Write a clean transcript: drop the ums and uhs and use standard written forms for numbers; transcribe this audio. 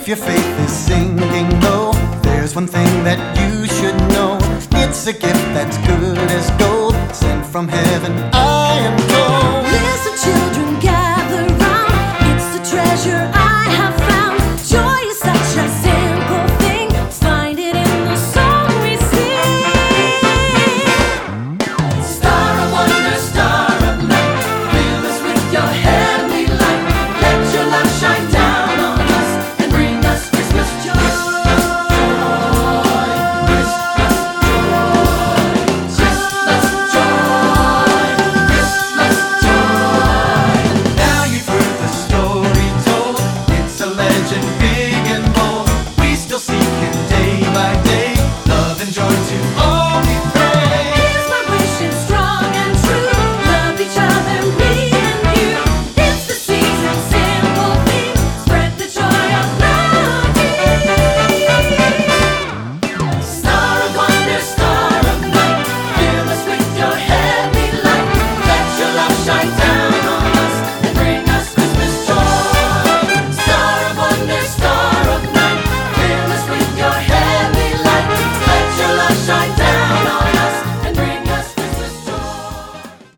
if your faith is sinking low, there's one thing that you should know. It's a gift that's good as gold, sent from heaven, I am told. Listen, children.